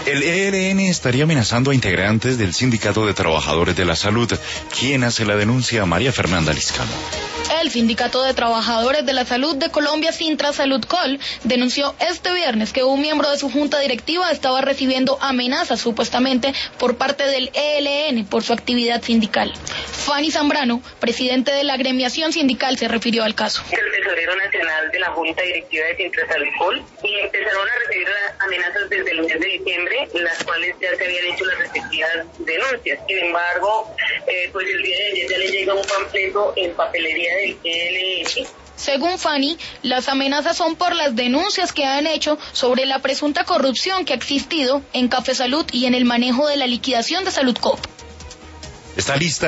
El ELN estaría amenazando a integrantes del Sindicato de Trabajadores de la Salud. ¿Quién hace la denuncia? María Fernanda Liscano. El Sindicato de Trabajadores de la Salud de Colombia, Sintra Saludcol, denunció este viernes que un miembro de su junta directiva estaba recibiendo amenazas supuestamente por parte del ELN por su actividad sindical. Fanny Zambrano, presidente de la agremiación sindical, se refirió al caso. El tesorero nacional de la junta directiva de Sintra Saludcol y empezaron a recibir amenazas desde el mes de diciembre, las cuales ya se habían hecho las respectivas denuncias. Sin embargo, pues el día de ayer ya le llega un panfleto en papelería del ELN. Según Fanny, las amenazas son por las denuncias que han hecho sobre la presunta corrupción que ha existido en Café Salud y en el manejo de la liquidación de Saludcop. Está lista